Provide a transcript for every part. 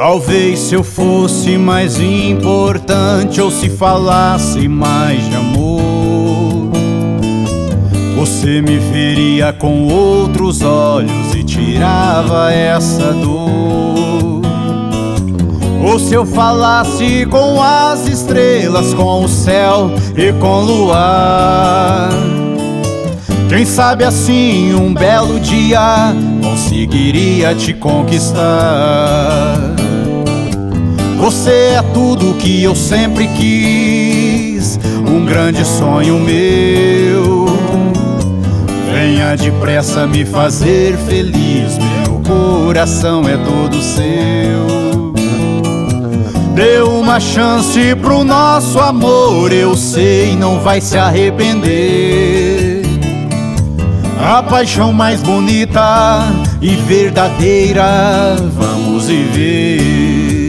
Talvez se eu fosse mais importante ou se falasse mais de amor, você me veria com outros olhos e tirava essa dor. Ou se eu falasse com as estrelas, com o céu e com o luar, quem sabe assim um belo dia conseguiria te conquistar. Você é tudo que eu sempre quis, um grande sonho meu. Venha depressa me fazer feliz, meu coração é todo seu. Dê uma chance pro nosso amor, eu sei, não vai se arrepender. A paixão mais bonita e verdadeira, vamos viver.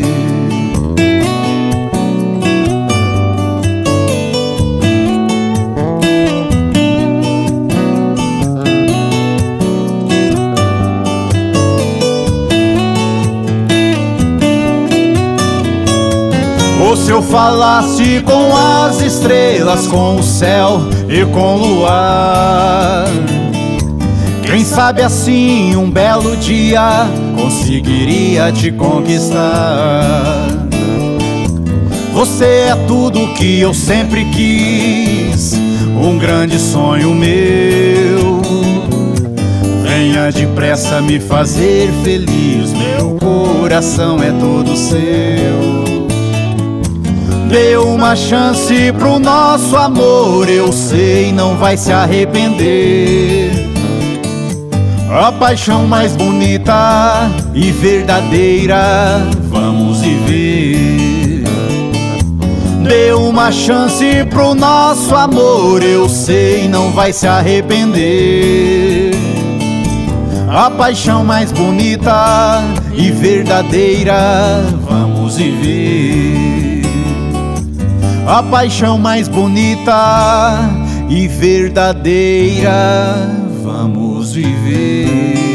Ou se eu falasse com as estrelas, com o céu e com o luar, quem sabe assim um belo dia conseguiria te conquistar. Você é tudo que eu sempre quis, um grande sonho meu. Venha depressa me fazer feliz, meu coração é todo seu. Dê uma chance pro nosso amor, eu sei, não vai se arrepender. A paixão mais bonita e verdadeira, vamos viver. Dê uma chance pro nosso amor, eu sei, não vai se arrepender. A paixão mais bonita e verdadeira, vamos viver. A paixão mais bonita e verdadeira, vamos viver.